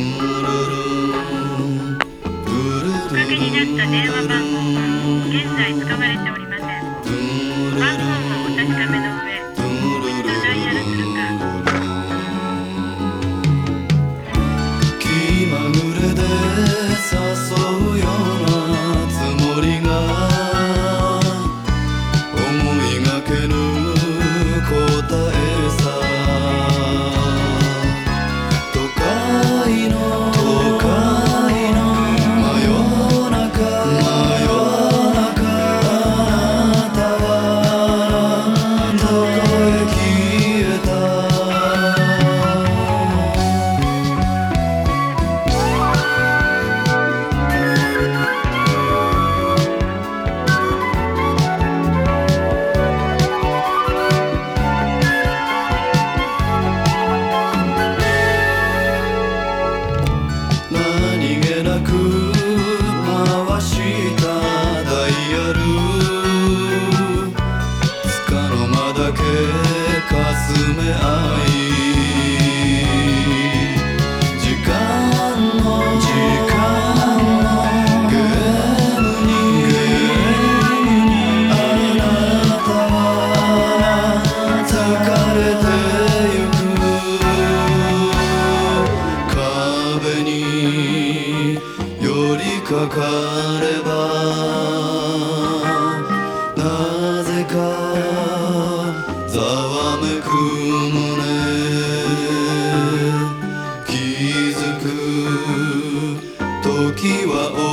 かけになった電話番号は現在使われておりません。番号をお確かめの上、もう一度ダイヤルするか。 気まぐれで誘うようなつもりが思いがけぬ答えさ。都会の真夜中あなたはどこへ消えた。何気なく回したダイヤル、つかの間だけかすめ合い、時間のゲームにあなたは疲れてゆく。壁に寄りかかればなぜかざわめく胸、気づく時は